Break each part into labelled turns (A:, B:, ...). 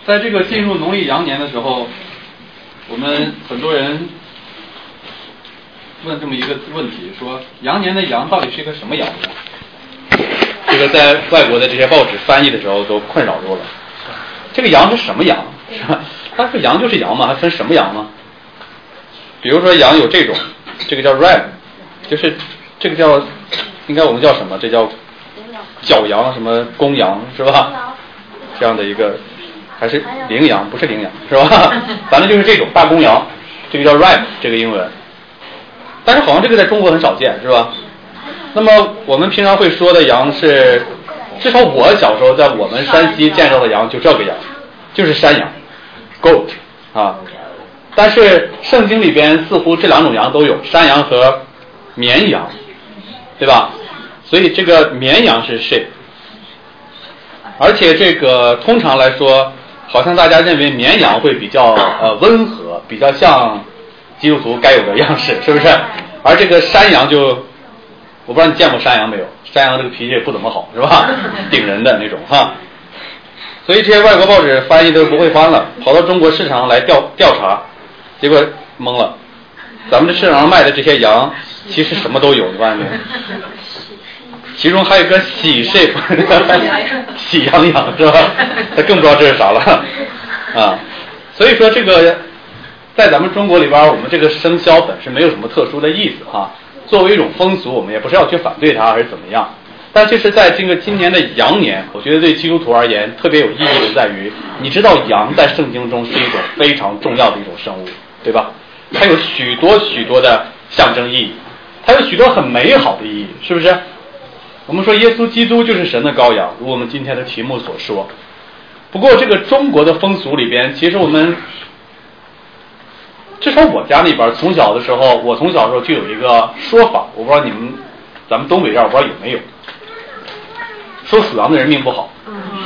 A: 在这个进入农历羊年的时候，我们很多人问这么一个问题，说羊年的羊到底是一个什么羊呢？这个在外国的这些报纸翻译的时候都困扰住了。这个羊是什么羊？是吧？它是羊就是羊嘛，还分什么羊吗？比如说羊有这种，这个叫 ram， 就是这个叫应该我们叫什么？这叫角羊，什么公羊是吧？这样的一个。还是羚羊，不是羚羊是吧？反正就是这种大公羊，这个叫 ram， 这个英文。但是好像这个在中国很少见，是吧？那么我们平常会说的羊是，至少我小时候在我们山西见到的羊就这个羊，就是山羊 ，goat 啊。但是圣经里边似乎这两种羊都有，山羊和绵羊，对吧？所以这个绵羊是 sheep， 而且这个通常来说。好像大家认为绵羊会比较温和，比较像基督徒该有的样式，是不是？而这个山羊就，我不知道你见过山羊没有？山羊这个脾气也不怎么好，是吧？顶人的那种哈。所以这些外国报纸翻译都不会翻了，跑到中国市场上来调查，结果懵了。咱们这市场上卖的这些羊，其实什么都有，你发现没有？其中还有个喜 sheep， 喜羊羊是吧？他更不知道这是啥了啊！所以说这个在咱们中国里边，我们这个生肖本身没有什么特殊的意思哈。作为一种风俗，我们也不是要去反对它还是怎么样。但就是在这个今年的羊年，我觉得对基督徒而言特别有意义的在于，你知道羊在圣经中是一种非常重要的一种生物，对吧？它有许多许多的象征意义，它有许多很美好的意义，是不是？我们说耶稣基督就是神的羔羊，如我们今天的题目所说。不过这个中国的风俗里边，其实我们至少我家那边从小的时候，我从小的时候就有一个说法，我不知道你们咱们东北这儿我不知道有没有，说属羊的人命不好，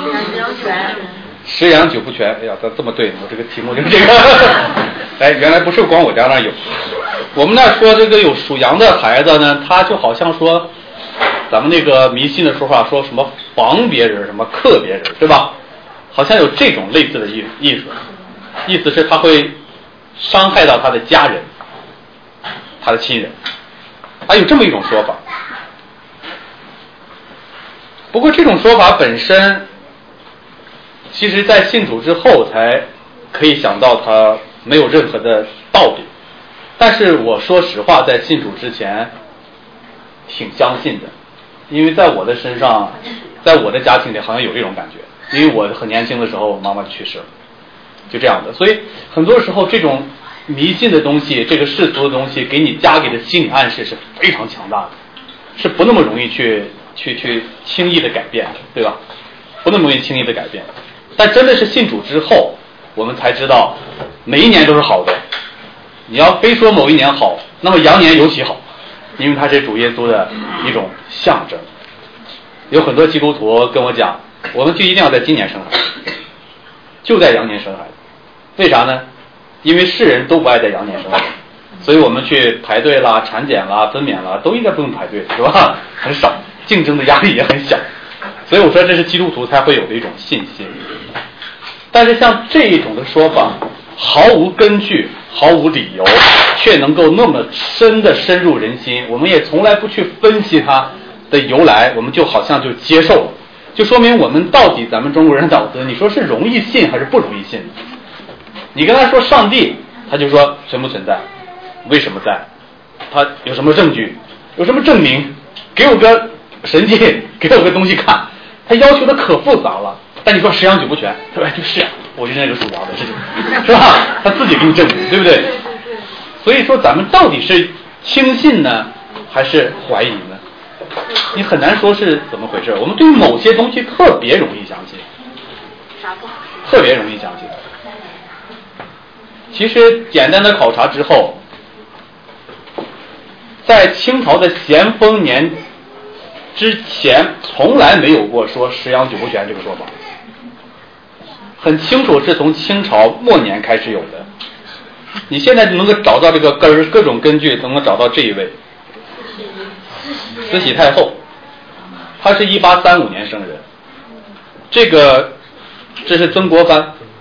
A: 十羊九不全。哎呀，这么对，我这个题目就是这个。哎，原来不是光我家那有，我们那说这个有属羊的孩子呢，他就好像说。咱们那个迷信的说法说什么防别人什么克别人，对吧？好像有这种类似的意思，意思是他会伤害到他的家人，他的亲人，还有这么一种说法。不过这种说法本身，其实在信主之后才可以想到它没有任何的道理。但是我说实话，在信主之前挺相信的。因为在我的身上，在我的家庭里好像有这种感觉，因为我很年轻的时候妈妈去世了，就这样的。所以很多时候这种迷信的东西，这个世俗的东西给你加给的心理暗示是非常强大的，是不那么容易去轻易的改变的，对吧？不那么容易轻易的改变。但真的是信主之后，我们才知道每一年都是好的。你要非说某一年好，那么羊年尤其好，因为它是主耶稣的一种象征。有很多基督徒跟我讲，我们就一定要在今年生孩子，就在羊年生孩子。为啥呢？因为世人都不爱在羊年生孩子，所以我们去排队啦、产检啦、分娩啦，都应该不用排队，是吧？很少，竞争的压力也很小。所以我说这是基督徒才会有的一种信心。但是像这一种的说法，毫无根据、毫无理由，却能够那么深入人心，我们也从来不去分析它的由来，我们就好像就接受了，就说明我们到底咱们中国人脑子，你说是容易信还是不容易信？你跟他说上帝，他就说存不存在，为什么在，他有什么证据，有什么证明，给我个神迹，给我个东西看，他要求的可复杂了。但你说十羊九不全，他说就是啊，我就是那个属羊的事情，是吧？他自己给你证明，对不对？所以说咱们到底是轻信呢，还是怀疑呢？你很难说是怎么回事。我们对于某些东西特别容易相信，特别容易相信。其实简单的考察之后，在清朝的咸丰年之前，从来没有过说十羊九不全这个说法。很清楚是从清朝末年开始有的。你现在能够找到这个各种根据，能够找到这一位慈禧太后，她是1835年生人。这是曾国藩，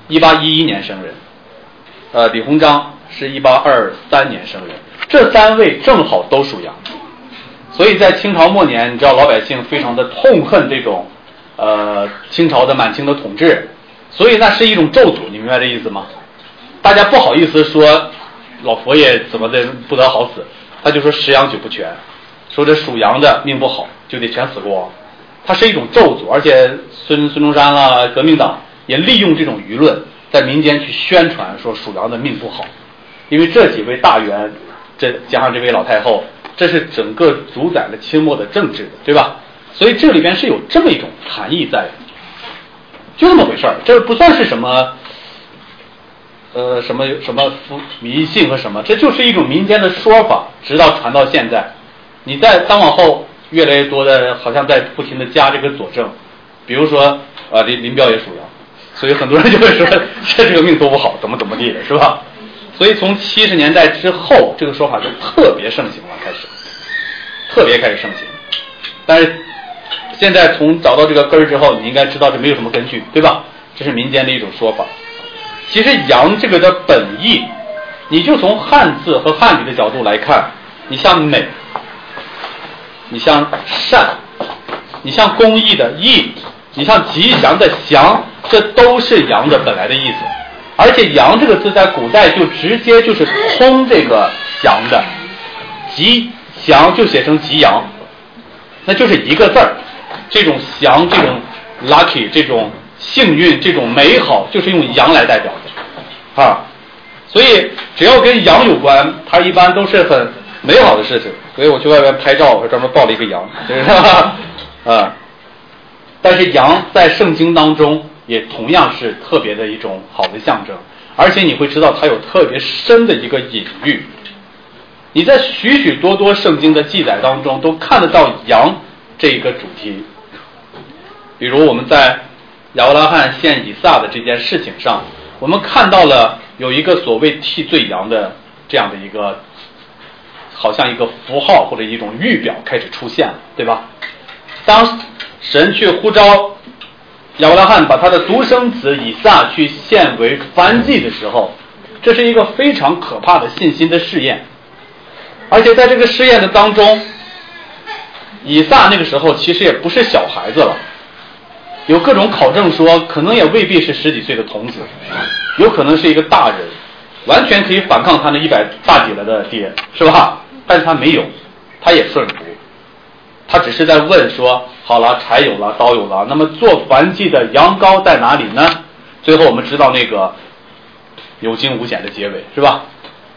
A: 1811年生人，李鸿章是1823年生人，这3位正好都属羊。所以在清朝末年，你知道老百姓非常的痛恨这种清朝的满清的统治，所以那是一种咒诅，你明白这意思吗？大家不好意思说老佛爷怎么的不得好死，他就说10羊9不全，说这属羊的命不好就得全死光，它是一种咒诅。而且孙中山啦，革命党也利用这种舆论在民间去宣传说属羊的命不好，因为这几位大员，这加上这位老太后，这是整个主宰了清末的政治的，对吧？所以这里边是有这么一种含义在的，就这么回事儿，这不算是什么什么迷信和什么，这就是一种民间的说法，直到传到现在。你再往后越来越多的好像在不停的加这个佐证，比如说林彪也属羊，所以很多人就会说这个命多不好，怎么地的，是吧？所以从70年代之后，这个说法就特别盛行了，开始盛行。但是现在从找到这个根儿之后，你应该知道这没有什么根据，对吧？这是民间的一种说法。其实羊这个的本意，你就从汉字和汉语的角度来看，你像美，你像善，你像公益的义，你像吉祥的祥，这都是羊的本来的意思。而且羊这个字在古代就直接就是通这个祥的，吉祥就写成吉阳，那就是一个字儿。这种祥，这种 lucky， 这种幸运，这种美好，就是用羊来代表的啊。所以只要跟羊有关，它一般都是很美好的事情。所以我去外面拍照，我专门抱了一个羊，是吧？啊，但是羊在圣经当中也同样是特别的一种好的象征，而且你会知道它有特别深的一个隐喻。你在许许多多圣经的记载当中都看得到羊这一个主题。比如我们在亚伯拉罕献以撒的这件事情上，我们看到了有一个所谓替罪羊的这样的一个好像一个符号或者一种预表开始出现了，对吧？当神去呼召亚伯拉罕把他的独生子以撒去献为燔祭的时候，这是一个非常可怕的信心的试验。而且在这个试验的当中，以撒那个时候其实也不是小孩子了，有各种考证说可能也未必是10几岁的童子，有可能是一个大人，完全可以反抗他那100大几了的爹，是吧？但是他没有，他也顺服，他只是在问说，好了，柴有了，刀有了，那么做燔祭的羊羔在哪里呢？最后我们知道那个有惊无险的结尾，是吧？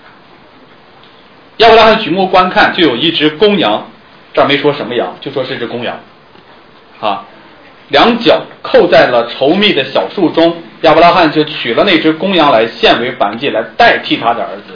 A: 亚伯拉罕举目观看，就有一只公羊，这儿没说什么羊，就说是只公羊啊，两脚扣在了稠密的小树中，亚伯拉罕就取了那只公羊来献为燔祭，来代替他的儿子。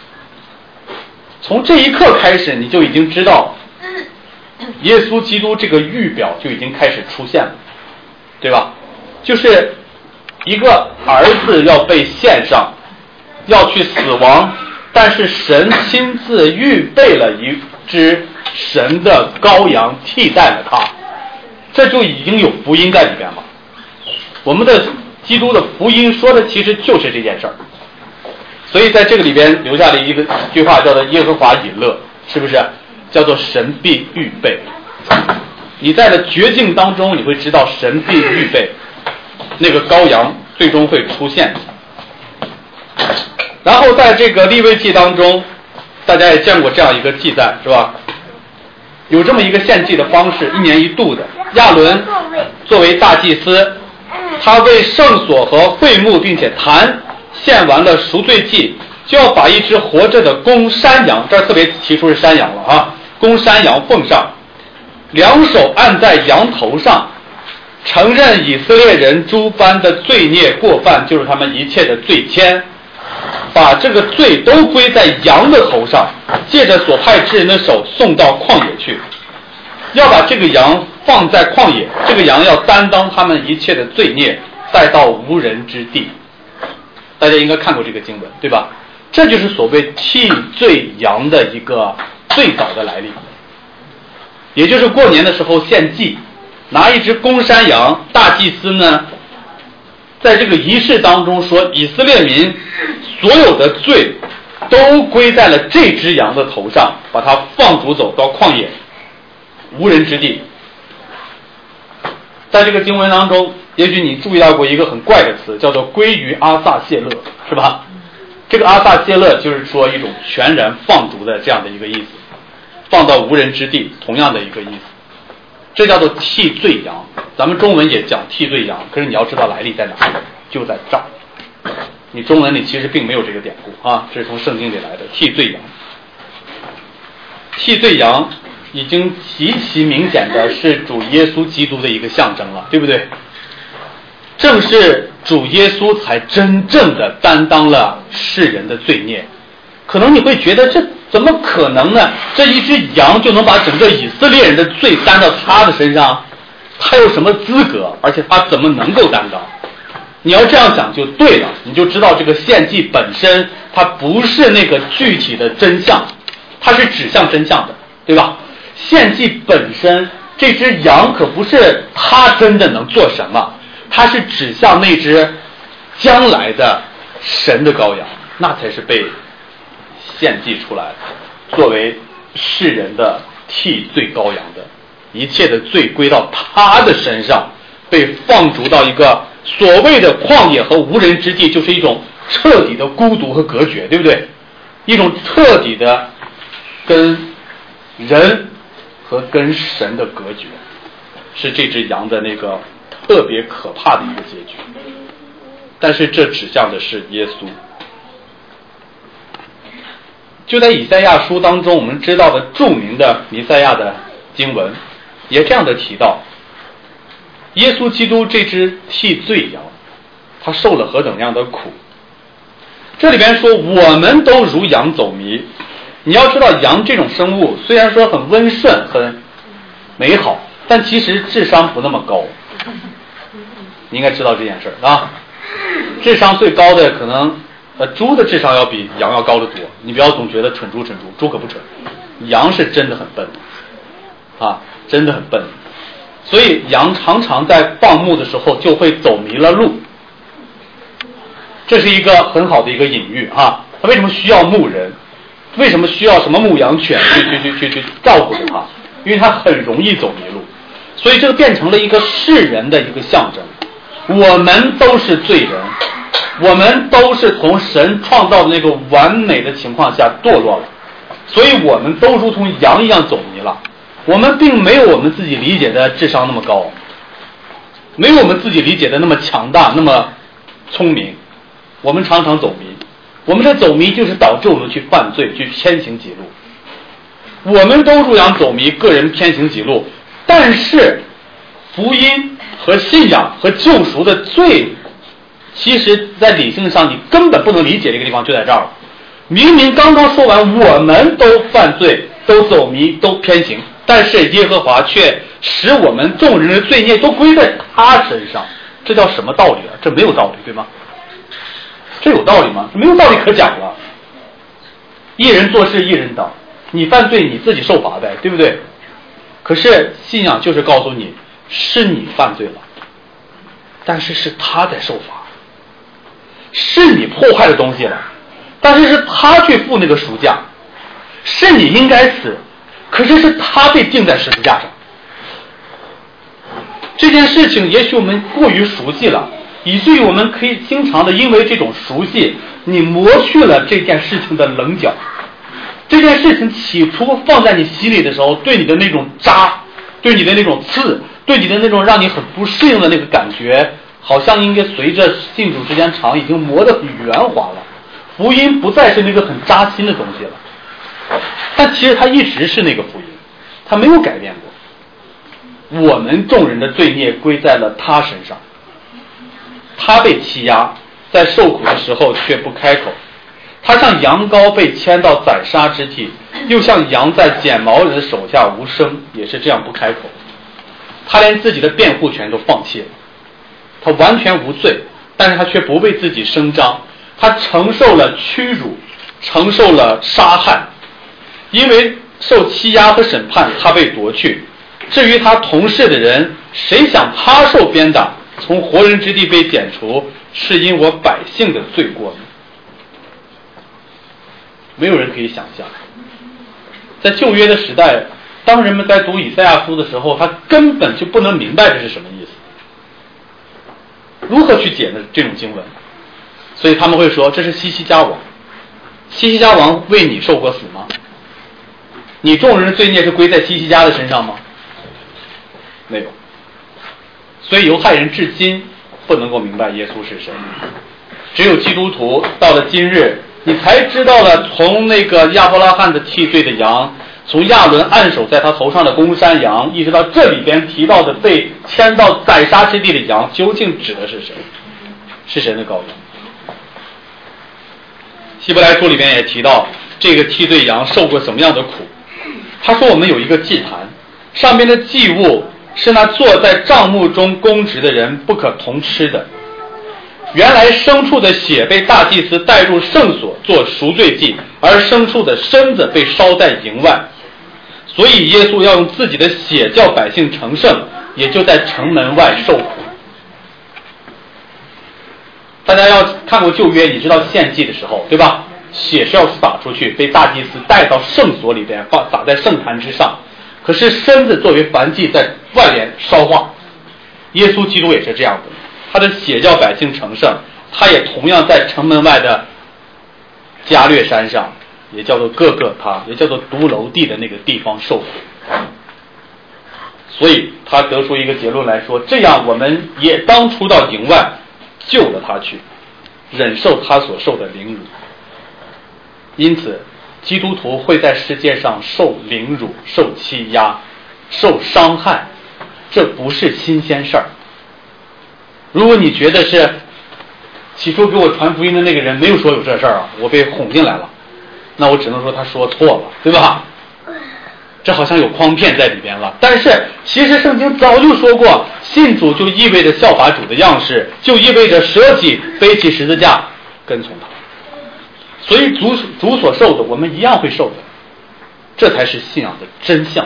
A: 从这一刻开始，你就已经知道耶稣基督这个预表就已经开始出现了，对吧？就是一个儿子要被献上，要去死亡，但是神亲自预备了一只神的羔羊替代了他，这就已经有福音在里边了。我们的基督的福音说的其实就是这件事儿，所以在这个里边留下了一句话叫做耶和华以勒，是不是？叫做神必预备。你在了绝境当中，你会知道神必预备那个羔羊最终会出现。然后在这个利未记当中，大家也见过这样一个记载，是吧？有这么一个献祭的方式，1年1度的。亚伦作为大祭司，他为圣所和会幕并且坛献完了赎罪祭，就要把一只活着的公山羊，这儿特别提出是山羊了啊，公山羊奉上，两手按在羊头上，承认以色列人诸般的罪孽过犯，就是他们一切的罪愆，把这个罪都归在羊的头上，借着所派之人的手送到旷野去，要把这个羊放在旷野，这个羊要担当他们一切的罪孽，带到无人之地。大家应该看过这个经文，对吧？这就是所谓替罪羊的一个最早的来历，也就是过年的时候献祭，拿一只公山羊，大祭司呢在这个仪式当中说，以色列民所有的罪都归在了这只羊的头上，把它放逐走到旷野无人之地。在这个经文当中，也许你注意到过一个很怪的词，叫做归于阿撒谢勒，是吧？这个阿撒谢勒就是说一种全然放逐的这样的一个意思，放到无人之地，同样的一个意思。这叫做替罪羊，咱们中文也讲替罪羊，可是你要知道来历在哪里，就在这儿。你中文里其实并没有这个典故啊，这是从圣经里来的替罪羊。替罪羊已经极其明显的是主耶稣基督的一个象征了，对不对？正是主耶稣才真正的担当了世人的罪孽。可能你会觉得这怎么可能呢？这一只羊就能把整个以色列人的罪担到他的身上？他有什么资格？而且他怎么能够担当？你要这样想就对了，你就知道这个献祭本身它不是那个具体的真相，它是指向真相的，对吧？献祭本身，这只羊可不是它真的能做什么，它是指向那只将来的神的羔羊，那才是被献祭出来的，作为世人的替罪羔羊的，一切的罪归到他的身上，被放逐到一个所谓的旷野和无人之地，就是一种彻底的孤独和隔绝，对不对？一种彻底的跟人和跟神的隔绝，是这只羊的那个特别可怕的一个结局。但是这指向的是耶稣。就在以赛亚书当中，我们知道的著名的弥赛亚的经文也这样的提到，耶稣基督这只替罪羊，他受了何等样的苦。这里边说我们都如羊走迷。你要知道羊这种生物虽然说很温顺很美好，但其实智商不那么高。你应该知道这件事啊。智商最高的可能猪的智商要比羊要高得多，你不要总觉得蠢猪，猪可不蠢，羊是真的很笨啊，真的很笨。所以羊常常在放牧的时候就会走迷了路，这是一个很好的一个隐喻啊。它为什么需要牧人？为什么需要什么牧羊犬去照顾着它？因为它很容易走迷路，所以这个变成了一个世人的一个象征。我们都是罪人，我们都是从神创造的那个完美的情况下堕落了，所以我们都如同羊一样走迷了。我们并没有我们自己理解的智商那么高，没有我们自己理解的那么强大那么聪明，我们常常走迷。我们的走迷就是导致我们去犯罪去偏行己路。我们都如羊走迷，个人偏行己路，但是福音和信仰和救赎的罪，其实在理性上你根本不能理解，这个地方就在这儿了。明明刚刚说完我们都犯罪都走迷都偏行，但是耶和华却使我们众人的罪孽都归在他身上，这叫什么道理啊？这没有道理，对吗？这有道理吗？没有道理可讲了。一人做事一人当，你犯罪你自己受罚呗，对不对？可是信仰就是告诉你，是你犯罪了，但是是他在受罚，是你破坏的东西了，但是是他去付那个赎价，是你应该死，可是是他被钉在十字架上。这件事情也许我们过于熟悉了，以至于我们可以经常的因为这种熟悉，你磨去了这件事情的棱角。这件事情起初放在你心里的时候，对你的那种扎，对你的那种刺，对你的那种让你很不适应的那个感觉，好像应该随着信主时间长已经磨得很圆滑了。福音不再是那个很扎心的东西了，但其实它一直是那个福音，它没有改变过。我们众人的罪孽归在了他身上，他被欺压，在受苦的时候却不开口。他像羊羔被牵到宰杀之地，又像羊在剪毛人的手下无声，也是这样不开口。他连自己的辩护权都放弃了，他完全无罪，但是他却不为自己声张，他承受了屈辱，承受了杀害，因为受欺压和审判，他被夺去。至于他同事的人，谁想他受鞭打， 从活人之地被剪除，是因我百姓的罪过呢？没有人可以想象，在旧约的时代，当人们在读以赛亚书的时候，他根本就不能明白这是什么意思，如何去解呢这种经文？所以他们会说这是西西家王，西西家王为你受过死吗？你众人的罪孽是归在西西家的身上吗？没有。所以犹太人至今不能够明白耶稣是谁，只有基督徒到了今日，你才知道了从那个亚伯拉罕的替罪的羊，从亚伦按手在他头上的公山羊，一直到这里边提到的被牵到宰杀之地的羊，究竟指的是谁？是神的羔羊。希伯来书里边也提到这个替罪羊受过什么样的苦。他说我们有一个祭坛，上面的祭物是那坐在帐幕中供职的人不可同吃的。原来牲畜的血被大祭司带入圣所做赎罪祭，而牲畜的身子被烧在营外。所以耶稣要用自己的血叫百姓成圣，也就在城门外受苦。大家要看过旧约，你知道献祭的时候，对吧？血是要洒出去，被大祭司带到圣所里边，洒在圣坛之上。可是身子作为燔祭在外边烧化。耶稣基督也是这样的，他的血叫百姓成圣，他也同样在城门外的加略山上，也叫做各个他，也叫做独楼地的那个地方受苦。所以他得出一个结论来说，这样我们也当出到营外救了他去，忍受他所受的凌辱。因此基督徒会在世界上受凌辱、受欺压、受伤害，这不是新鲜事儿。如果你觉得是起初给我传福音的那个人没有说有这事儿啊，我被哄进来了，那我只能说他说错了，对吧？这好像有诓骗在里边了。但是其实圣经早就说过，信主就意味着效法主的样式，就意味着舍己背起十字架跟从他。所以主所受的我们一样会受的，这才是信仰的真相。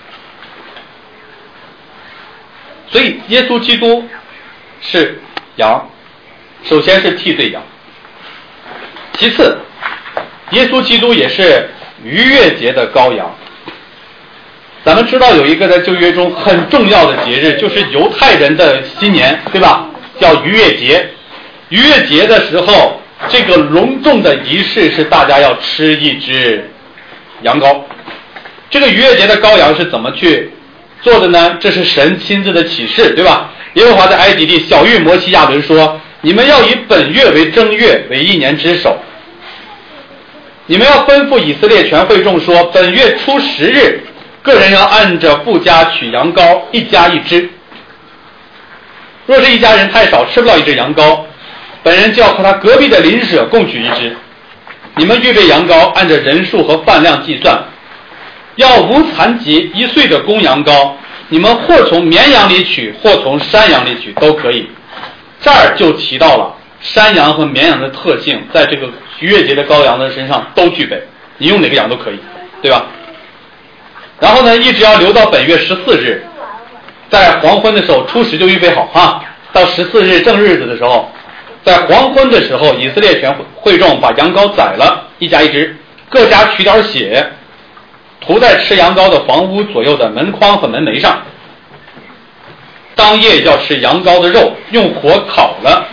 A: 所以耶稣基督是羊，首先是替罪羊，其次耶稣基督也是逾越节的羔羊。咱们知道有一个在旧约中很重要的节日，就是犹太人的新年，对吧？叫逾越节。逾越节的时候，这个隆重的仪式是大家要吃一只羊羔。这个逾越节的羔羊是怎么去做的呢？这是神亲自的启示，对吧？耶和华在埃及地晓谕摩西亚伦说，你们要以本月为正月，为一年之首。你们要吩咐以色列全会众说，本月初10日，个人要按着父家取羊羔，一家一只。若是一家人太少，吃不到一只羊羔，本人就要和他隔壁的邻舍共取一只。你们预备羊羔，按着人数和饭量计算，要无残疾1岁的公羊羔，你们或从绵羊里取，或从山羊里取都可以。这儿就提到了山羊和绵羊的特性，在这个逾越节的羔羊的身上都具备，你用哪个羊都可以，对吧？然后呢，一直要留到本月14日，在黄昏的时候，初10就预备好哈，到14日正日子的时候，在黄昏的时候，以色列全会众把羊羔宰了，一家一只，各家取点血，涂在吃羊羔的房屋左右的门框和门楣上。当夜要吃羊羔的肉，用火烤了，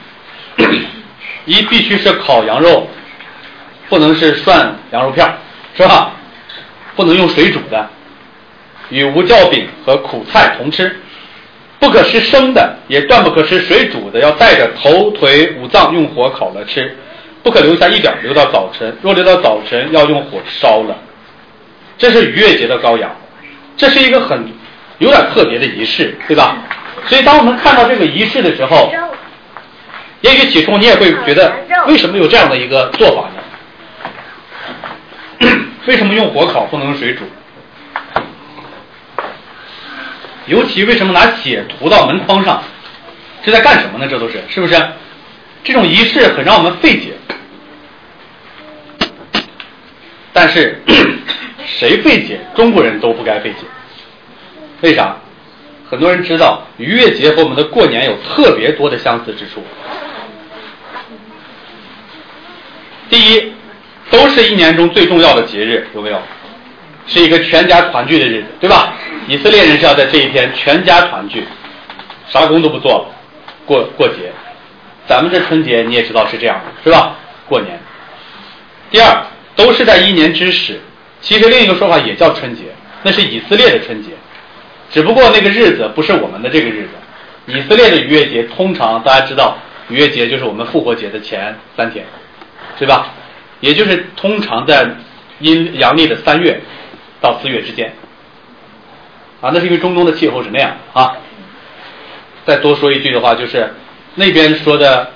A: 必须是烤羊肉，不能是涮羊肉片，是吧？不能用水煮的，与无酵饼和苦菜同吃，不可吃生的，也断不可吃水煮的，要带着头腿五脏用火烤了吃，不可留下一点，留到早晨，若留到早晨要用火烧了。这是逾越节的羔羊，这是一个有点特别的仪式，对吧？所以当我们看到这个仪式的时候，也许起初你也会觉得为什么有这样的一个做法呢？为什么用火烤不能用水煮？尤其为什么拿血涂到门框上？这在干什么呢？这都是不是？这种仪式很让我们费解。但是谁费解？中国人都不该费解。为啥？ 很多人知道逾越节和我们的过年有特别多的相似之处。第一，都是一年中最重要的节日，有没有？是一个全家团聚的日子，对吧？以色列人是要在这一天全家团聚，啥工都不做了，过节。咱们这春节你也知道是这样的，是吧？过年。第二，都是在一年之始，其实另一个说法也叫春节，那是以色列的春节，只不过那个日子不是我们的这个日子。以色列的逾越节通常大家知道，逾越节就是我们复活节的前3天，对吧？也就是通常在阳历的3月到4月之间啊，那是因为中东的气候是那样啊。再多说一句的话，就是那边说的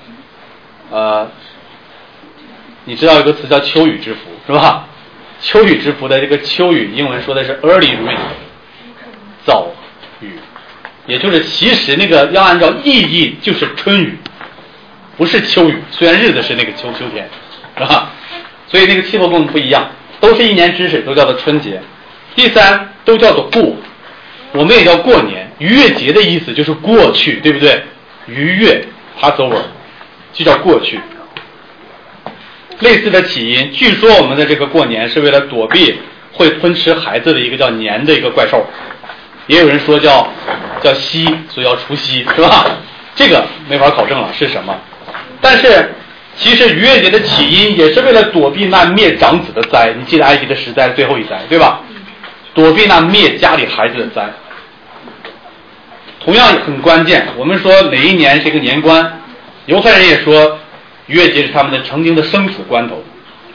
A: 你知道有个词叫秋雨之福，是吧？秋雨之福的这个秋雨英文说的是 early rain， 早雨，也就是其实那个要按照意义就是春雨，不是秋雨，虽然日子是那个秋天，是吧？所以那个气候跟我们不一样，都是一年之始，都叫做春节。第三，都叫做过，我们也叫过年。逾越节的意思就是过去，对不对？逾越 Passover 就叫过去。类似的起因，据说我们的这个过年是为了躲避会吞吃孩子的一个叫年的一个怪兽，也有人说叫夕，所以要除夕，是吧？这个没法考证了是什么，但是其实逾越节的起因也是为了躲避那灭长子的灾。你记得埃及的10灾最后一灾，对吧？躲避那灭家里孩子的灾。同样很关键，我们说哪一年是一个年关，犹太人也说逾越节是他们的曾经的生死关头。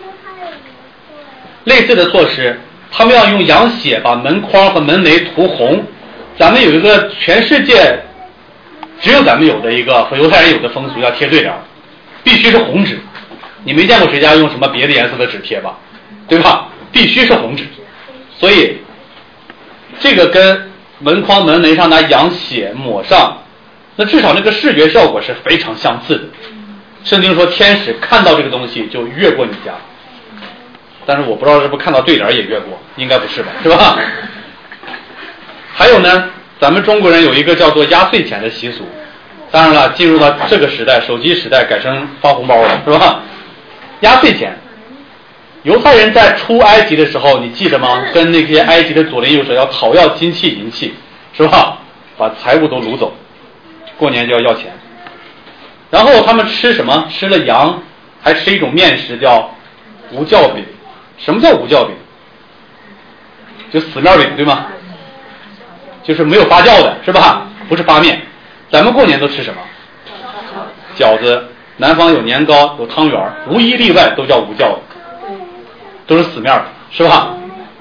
A: 类似的措施，他们要用羊血把门框和门楣涂红。咱们有一个全世界只有咱们有的一个和犹太人有的风俗，要贴对联，必须是红纸。你没见过谁家用什么别的颜色的纸贴吧，对吧？必须是红纸。所以这个跟门框门楣上拿羊血抹上，那至少那个视觉效果是非常相似的。圣经说天使看到这个东西就越过你家，但是我不知道是不是看到对联也越过，应该不是吧，是吧？还有呢，咱们中国人有一个叫做压岁钱的习俗，当然了，进入到这个时代，手机时代改成发红包了，是吧？压岁钱，犹太人在出埃及的时候，你记得吗？跟那些埃及的左邻右舍要讨要金器银器，是吧？把财物都掳走，过年就要钱。然后他们吃什么？吃了羊，还吃一种面食叫无酵饼。什么叫无酵饼？就死面饼，对吗？就是没有发酵的，是吧？不是发面。咱们过年都吃什么？饺子，南方有年糕，有汤圆，无一例外都叫无酵的，都是死面的，是吧？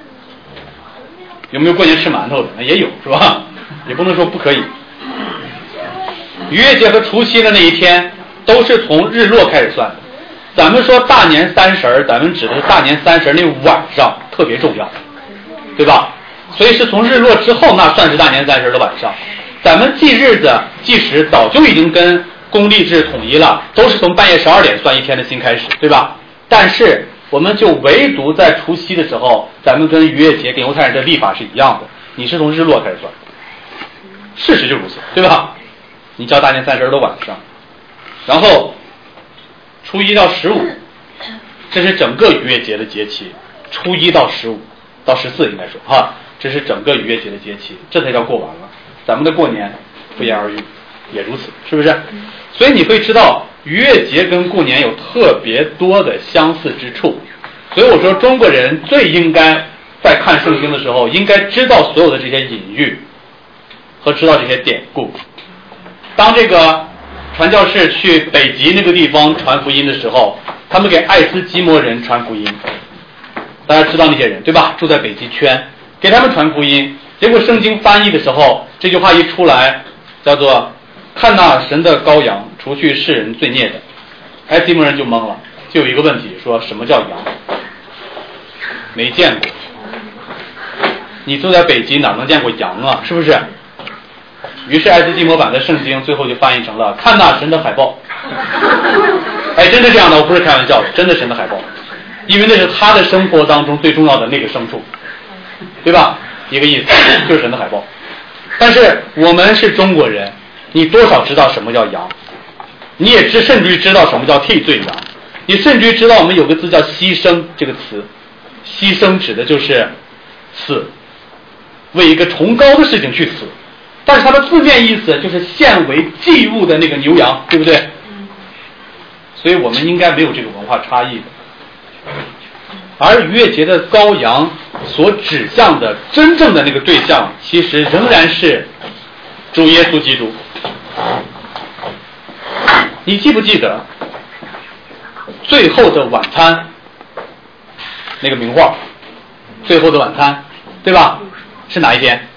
A: 有没有过年吃馒头的？那也有，是吧？也不能说不可以。逾越节和除夕的那一天都是从日落开始算的。咱们说大年30，咱们指的是大年30那晚上特别重要，对吧？所以是从日落之后，那算是大年30的晚上。咱们记日子计时早就已经跟公历制统一了，都是从半夜12点算一天的新开始，对吧？但是我们就唯独在除夕的时候，咱们跟逾越节跟犹太人的历法是一样的，你是从日落开始算，事实就如此，对吧？你叫大年30的晚上，然后初1到15，这是整个逾越节的节期，初1到15到14应该说哈，这是整个逾越节的节期，这才叫过完了。咱们的过年不言而喻，也如此，是不是？所以你会知道逾越节跟过年有特别多的相似之处。所以我说中国人最应该在看圣经的时候，应该知道所有的这些隐喻和知道这些典故。当这个传教士去北极那个地方传福音的时候，他们给爱斯基摩人传福音，大家知道那些人对吧？住在北极圈，给他们传福音。结果圣经翻译的时候，这句话一出来，叫做看那神的羔羊，除去世人罪孽的，爱斯基摩人就懵了，就有一个问题，说什么叫羊？没见过。你住在北极哪能见过羊啊？是不是？于是爱斯基摩版的圣经最后就翻译成了看那神的海豹。哎，真的这样的，我不是开玩笑的，真的神的海豹，因为那是他的生活当中最重要的那个牲畜，对吧？一个意思，就是神的海豹。 但是我们是中国人，你多少知道什么叫羊，你也甚至于知道什么叫替罪羊，你甚至于知道我们有个字叫牺牲这个词，牺牲指的就是死，为一个崇高的事情去死，但是它的字面意思就是献为祭物的那个牛羊，对不对？所以我们应该没有这个文化差异的。而逾越节的羔羊所指向的真正的那个对象，其实仍然是主耶稣基督。你记不记得最后的晚餐那个名画，最后的晚餐，对吧？是哪一天？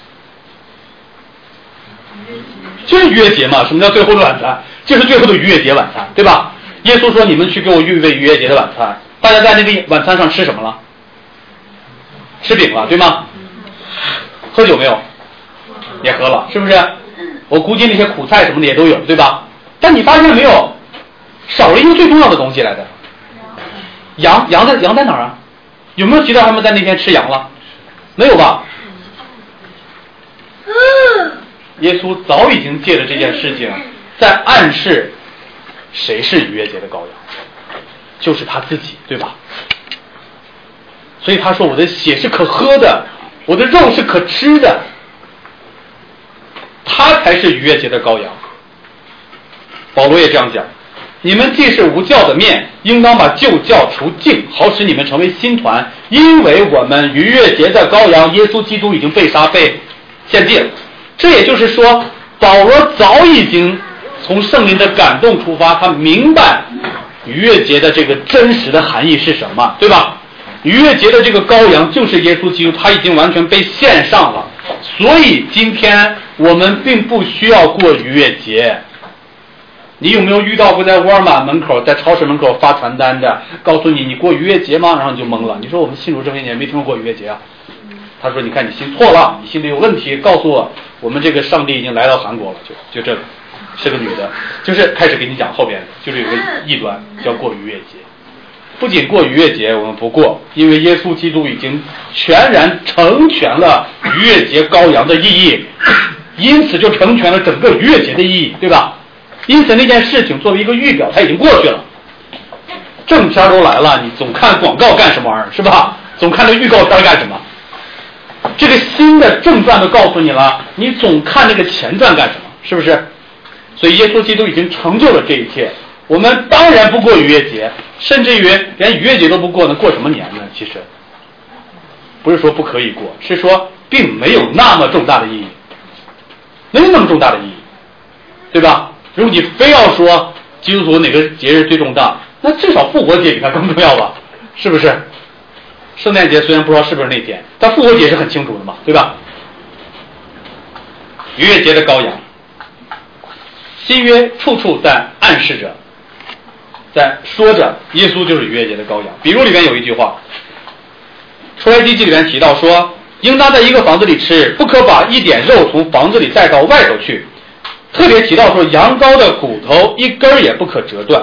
A: 就是逾越节嘛。什么叫最后的晚餐？就是最后的逾越节晚餐，对吧？耶稣说你们去给我预备逾越节的晚餐，大家在那个晚餐上吃什么了？吃饼了，对吗？喝酒没有？也喝了，是不是？我估计那些苦菜什么的也都有，对吧？但你发现没有，少了一个最重要的东西来的。羊在哪儿啊？有没有提到他们在那天吃羊了？没有吧？耶稣早已经借着这件事情在暗示谁是逾越节的羔羊，就是他自己，对吧？所以他说我的血是可喝的，我的肉是可吃的，他才是逾越节的羔羊。保罗也这样讲，你们既是无酵的面，应当把旧酵除净，好使你们成为新团，因为我们逾越节的羔羊耶稣基督已经被杀被献祭了。这也就是说，保罗早已经从圣灵的感动出发，他明白逾越节的这个真实的含义是什么，对吧？逾越节的这个羔羊就是耶稣基督，他已经完全被献上了，所以今天我们并不需要过逾越节。你有没有遇到过在沃尔玛门口、在超市门口发传单的，告诉你过逾越节吗？然后你就懵了，你说我们信主这么些年没听说过逾越节啊。他说你看你信错了，你心里有问题，告诉我们这个上帝已经来到韩国了，就这个是个女的，就是开始给你讲后边的，就是有个异端叫过逾越节。不仅过逾越节我们不过，因为耶稣基督已经全然成全了逾越节羔羊的意义，因此就成全了整个逾越节的意义，对吧？因此那件事情作为一个预表它已经过去了，正片都来了，你总看广告干什么玩意儿，是吧？总看这预告片干什么？这个新的正传都告诉你了，你总看那个前传干什么？是不是？所以耶稣基督已经成就了这一切，我们当然不过逾越节，甚至于连逾越节都不过，能过什么年呢？其实不是说不可以过，是说并没有那么重大的意义，没有那么重大的意义，对吧？如果你非要说基督徒哪个节日最重大，那至少复活节比它更重要吧？是不是？圣诞节虽然不知道是不是那天，但复活节是很清楚的嘛，对吧？逾越节的羔羊，新约处处在暗示着，在说着耶稣就是逾越节的羔羊。比如里面有一句话，出埃及记里面提到说，应当在一个房子里吃，不可把一点肉从房子里带到外头去，特别提到说羊羔的骨头一根也不可折断。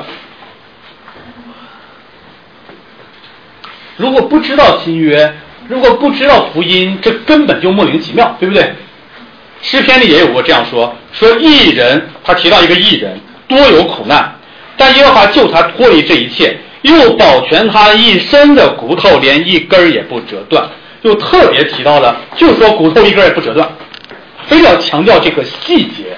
A: 如果不知道新约，如果不知道福音，这根本就莫名其妙，对不对？诗篇里也有过这样说义人，他提到一个义人多有苦难，但耶和华救他脱离这一切，又保全他一身的骨头，连一根也不折断。又特别提到了，就说骨头一根也不折断，非要强调这个细节。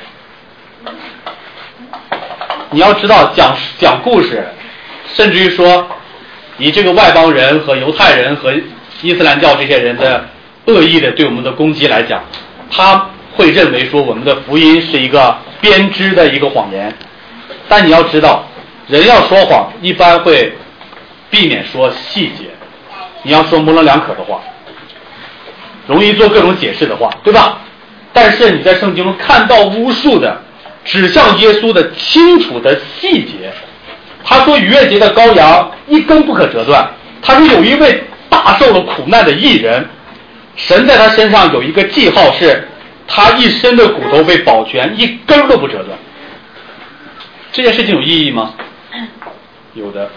A: 你要知道讲故事，甚至于说以这个外邦人和犹太人和伊斯兰教这些人的恶意的对我们的攻击来讲，他会认为说我们的福音是一个编织的一个谎言。但你要知道，人要说谎一般会避免说细节，你要说模棱两可的话，容易做各种解释的话，对吧？但是你在圣经中看到无数的指向耶稣的清楚的细节。他说逾越节的羔羊一根不可折断，他说有一位大受了苦难的义人，神在他身上有一个记号，是他一身的骨头被保全，一根都不折断。这件事情有意义吗？有的。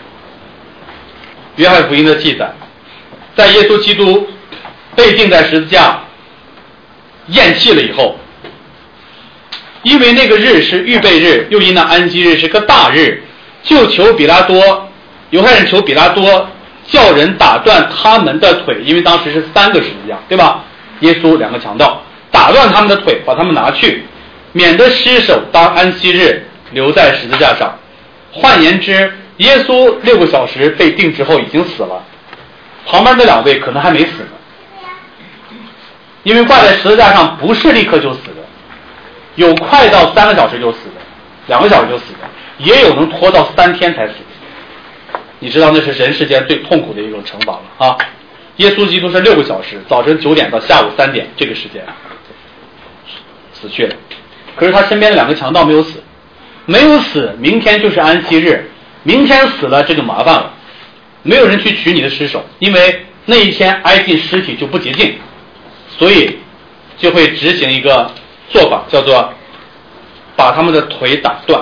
A: 约翰福音的记载，在耶稣基督被钉在十字架咽气了以后，因为那个日是预备日，又因那安息日是个大日，就求比拉多，犹太人求比拉多叫人打断他们的腿，因为当时是3个十字架，对吧？耶稣2个强盗打断他们的腿，把他们拿去，免得尸首当安息日留在十字架上。换言之，耶稣6个小时被钉之后已经死了，旁边那2位可能还没死呢，因为挂在十字架上不是立刻就死的，有快到3个小时就死的，2个小时就死的，也有能拖到3天才死的。你知道那是人世间最痛苦的一种惩罚了啊！耶稣基督是6个小时，早晨9点到下午3点这个时间死去了。可是他身边的2个强盗没有死，没有死，明天就是安息日，明天死了这就麻烦了，没有人去取你的尸首，因为那一天挨近尸体就不洁净，所以就会执行一个做法，叫做把他们的腿打断。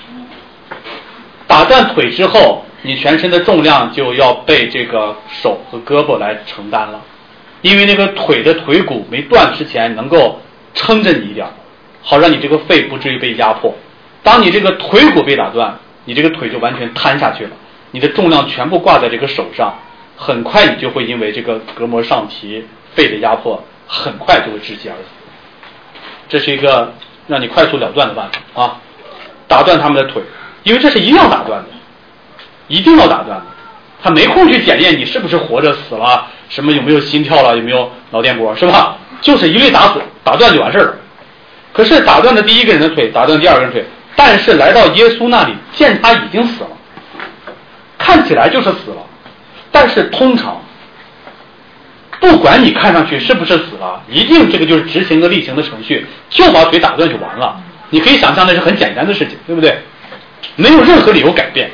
A: 打断腿之后，你全身的重量就要被这个手和胳膊来承担了，因为那个腿的腿骨没断之前能够撑着你一点，好让你这个肺不至于被压迫。当你这个腿骨被打断，你这个腿就完全瘫下去了，你的重量全部挂在这个手上，很快你就会因为这个隔膜上提肺的压迫，很快就会窒息而死。这是一个让你快速了断的办法啊！打断他们的腿，因为这是一定要打断的，一定要打断的。他没空去检验你是不是活着死了，什么有没有心跳了，有没有脑电波，是吧？就是一律打死，打断就完事了。可是打断的第1个人的腿，打断第2个人的腿，但是来到耶稣那里，见他已经死了，看起来就是死了，但是通常不管你看上去是不是死了，一定这个就是执行个例行的程序，就把腿打断就完了。你可以想象那是很简单的事情，对不对？没有任何理由改变。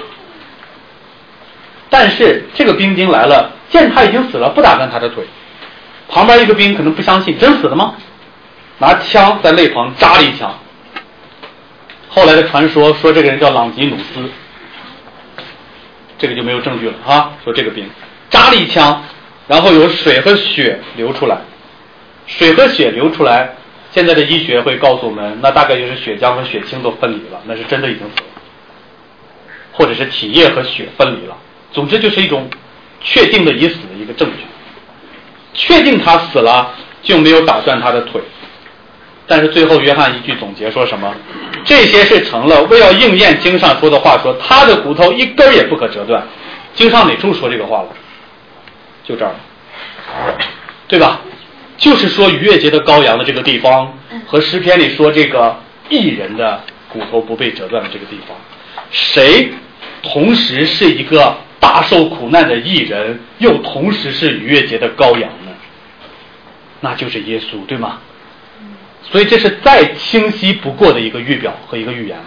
A: 但是这个兵丁来了，见他已经死了，不打断他的腿。旁边一个兵可能不相信，真死了吗？拿枪在肋旁扎了一枪。后来的传说说这个人叫朗吉努斯，这个就没有证据了啊。说这个兵扎了一枪，然后有水和血流出来，水和血流出来，现在的医学会告诉我们，那大概就是血浆和血清都分离了，那是真的已经死了，或者是体液和血分离了。总之就是一种确定的已死的一个证据，确定他死了就没有打断他的腿。但是最后约翰一句总结说什么？这些是成了为要应验经上说的话，说他的骨头一根也不可折断。经上哪处说这个话了？就这儿，对吧？就是说逾越节的羔羊的这个地方，和诗篇里说这个义人的骨头不被折断的这个地方，谁同时是一个大受苦难的义人，又同时是逾越节的羔羊呢？那就是耶稣，对吗？所以这是再清晰不过的一个预表和一个预言。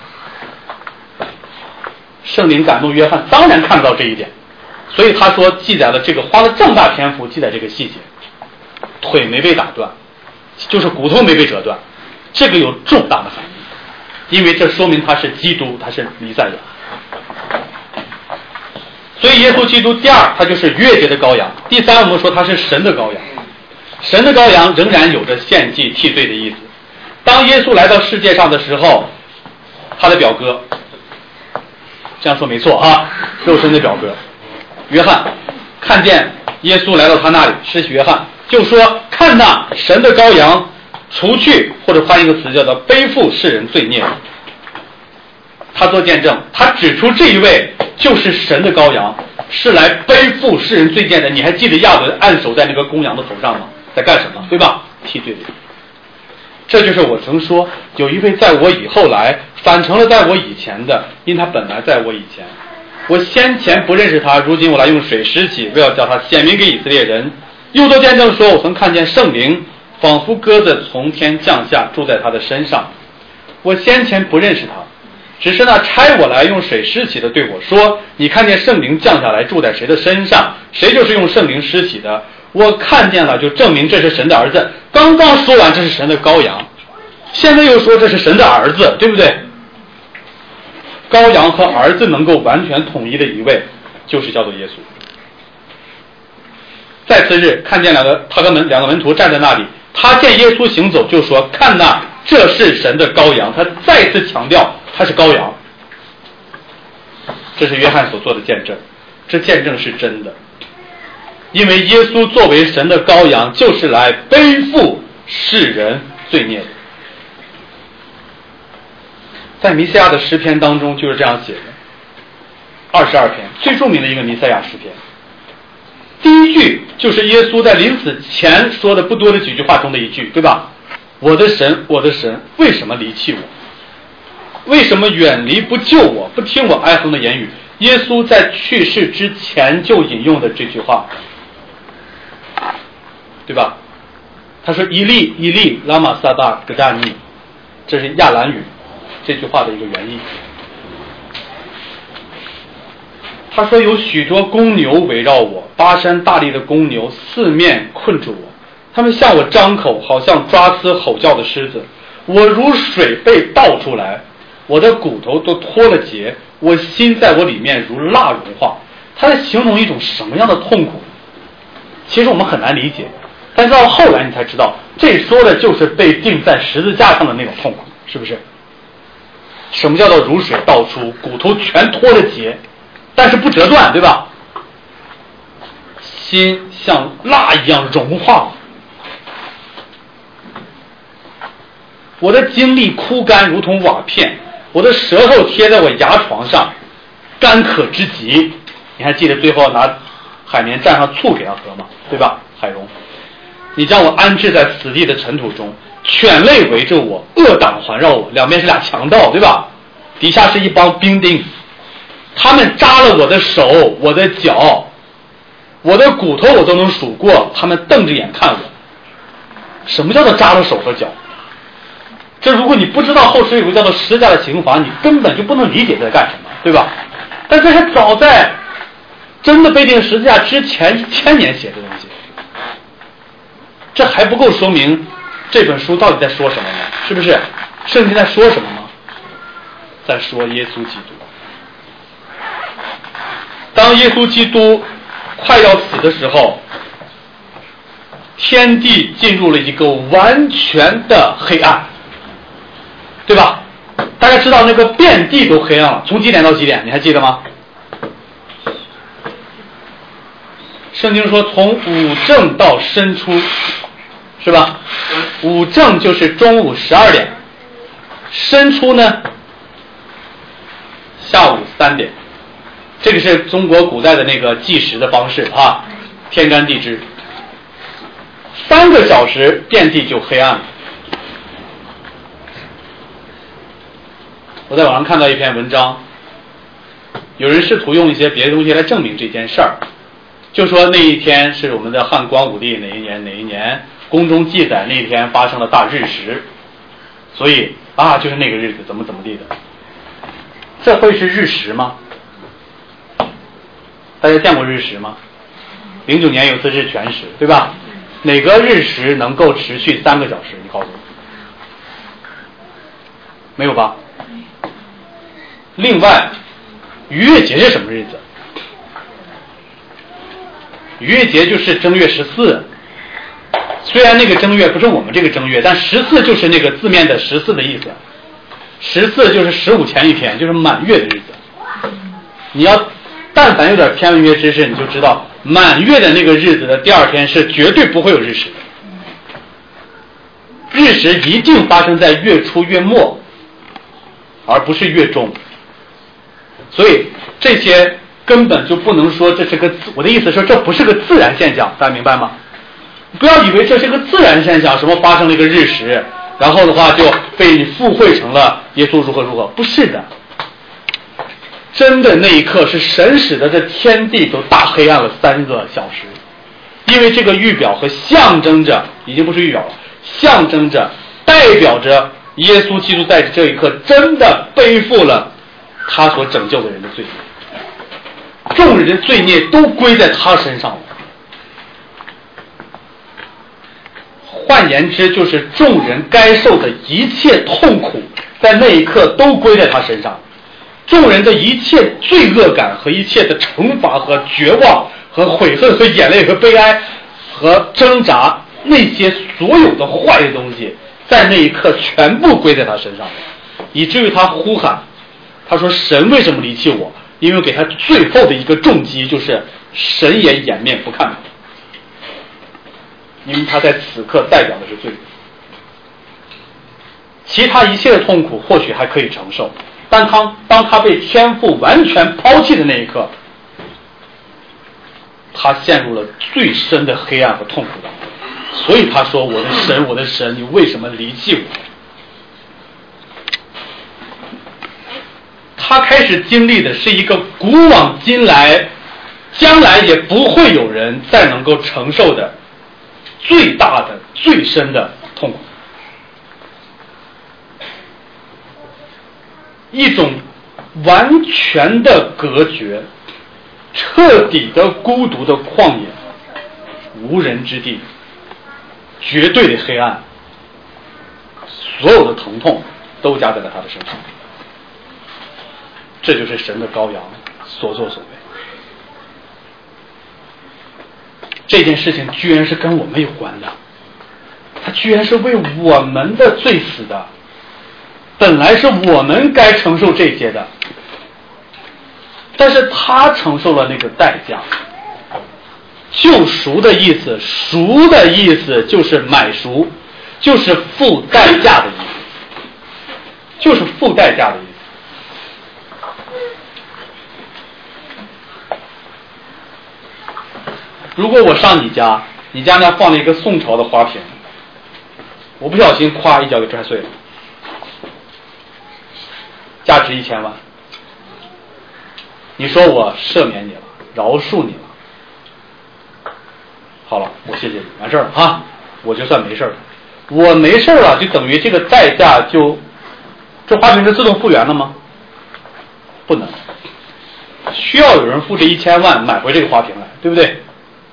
A: 圣灵感动约翰，当然看到这一点，所以他说记载了这个，花了这么大篇幅记载这个细节，腿没被打断，就是骨头没被折断，这个有重大的含义，因为这说明他是基督，他是弥赛亚。所以耶稣基督第2，他就是逾越节的羔羊；第3，我们说他是神的羔羊。神的羔羊仍然有着献祭替罪的意思。当耶稣来到世界上的时候，他的表哥，这样说没错啊，肉身的表哥约翰看见耶稣来到他那里，施洗约翰就说：看那神的羔羊，除去，或者换一个词叫做背负世人罪孽。他做见证，他指出这一位就是神的羔羊，是来背负世人罪孽的。你还记得亚伦按手在那个公羊的头上吗？在干什么？对吧？替罪的。这就是我曾说，有一位在我以后来，反成了在我以前的，因他本来在我以前。我先前不认识他，如今我来用水施洗，为要叫他显明给以色列人。又做见证说，我曾看见圣灵仿佛鸽子从天降下，住在他的身上。我先前不认识他，只是那差我来用水施洗的对我说，你看见圣灵降下来住在谁的身上，谁就是用圣灵施洗的。我看见了，就证明这是神的儿子。刚刚说完这是神的羔羊，现在又说这是神的儿子，对不对？羔羊和儿子能够完全统一的一位，就是叫做耶稣。在次日，看见他跟两个门徒站在那里， 他见耶稣行走，就说：“看哪，这是神的羔羊。”他再次强调他是羔羊。这是约翰所做的见证，这见证是真的，因为耶稣作为神的羔羊，就是来背负世人罪孽的。在弥赛亚的诗篇当中就是这样写的，22篇最著名的一个弥赛亚诗篇。第一句就是耶稣在临死前说的不多的几句话中的一句，对吧？我的神，我的神，为什么离弃我？为什么远离不救我，不听我哀哼的言语？耶稣在去世之前就引用的这句话，对吧？他说：“伊利，伊利，拉玛撒巴格达尼。”这是亚兰语这句话的一个原意。他说：“有许多公牛围绕我，巴山大力的公牛四面困住我，他们向我张口，好像抓撕吼叫的狮子。我如水被倒出来，我的骨头都脱了节，我心在我里面如蜡融化。”他在形容一种什么样的痛苦？其实我们很难理解，但是到后来你才知道，这说的就是被钉在十字架上的那种痛苦，是不是？什么叫做如水倒出，骨头全脱了节，但是不折断，对吧？心像蜡一样融化，我的精力枯干如同瓦片，我的舌头贴在我牙床上，干渴之极。你还记得最后拿海绵蘸上醋给他喝吗？对吧？海蓉，你将我安置在死地的尘土中，犬类围着我，恶党环绕我，两边是俩强盗，对吧？底下是一帮兵丁，他们扎了我的手，我的脚，我的骨头我都能数过，他们瞪着眼看我。什么叫做扎了手和脚？这如果你不知道后世有个叫做十字架的刑罚，你根本就不能理解这在干什么，对吧？但这是早在真的被钉十字架之前1000年写的东西，这还不够说明这本书到底在说什么呢？是不是？圣经在说什么吗？在说耶稣基督。当耶稣基督快要死的时候，天地进入了一个完全的黑暗，对吧？大家知道那个遍地都黑暗了，从几点到几点？你还记得吗？圣经说从午正到申初，是吧？午正就是中午12点，申初呢下午3点。这个是中国古代的那个计时的方式啊，天干地支，3个小时遍地就黑暗了。我在网上看到一篇文章，有人试图用一些别的东西来证明这件事儿，就说那一天是我们的汉光武帝哪一年，宫中记载那一天发生了大日食，所以就是那个日子怎么地的。这会是日食吗？大家见过日食吗？09年有次日全食，对吧？哪个日食能够持续3个小时？你告诉我，没有吧？另外，逾越节是什么日子？逾越节就是正月14，虽然那个正月不是我们这个正月，但14就是那个字面的14的意思。14就是15前一天，就是满月的日子。你要但凡有点天文学知识，你就知道满月的那个日子的第2天是绝对不会有日食的。日食一定发生在月初月末，而不是月中。所以这些根本就不能说这是个，我的意思是这不是个自然现象，大家明白吗？不要以为这是个自然现象，什么发生了一个日食，然后的话就被你附会成了耶稣如何，不是的。真的那一刻是神使得这天地都大黑暗了3个小时，因为这个预表和象征着，已经不是预表了，象征着代表着耶稣基督在这一刻真的背负了他所拯救的人的罪孽，众人的罪孽都归在他身上了。换言之，就是众人该受的一切痛苦在那一刻都归在他身上，众人的一切罪恶感和一切的惩罚和绝望和悔恨和眼泪和悲哀和挣扎那些所有的坏的东西在那一刻全部归在他身上，以至于他呼喊，他说神为什么离弃我？因为给他最后的一个重击就是神也掩面不看他，因为他在此刻代表的是罪。其他一切的痛苦或许还可以承受，但当他被天父完全抛弃的那一刻，他陷入了最深的黑暗和痛苦当中。所以他说，我的神，我的神，你为什么离弃我？他开始经历的是一个古往今来将来也不会有人再能够承受的最大的最深的痛苦，一种完全的隔绝，彻底的孤独的旷野，无人之地，绝对的黑暗，所有的疼痛都加在了他的身上。这就是神的羔羊所作所为。这件事情居然是跟我们有关的，他居然是为我们的罪死的，本来是我们该承受这些的，但是他承受了那个代价。救赎的意思，赎的意思就是买赎，就是付代价的意思，就是付代价的意思。如果我上你家那放了一个宋朝的花瓶，我不小心咵一脚给拽碎了，价值1000万，你说我赦免你了，饶恕你了，好了，我谢谢你，完事儿了啊，我就算没事了。我没事了，就等于这个代价这花瓶是自动复原了吗？不能，需要有人付这1000万买回这个花瓶来，对不对？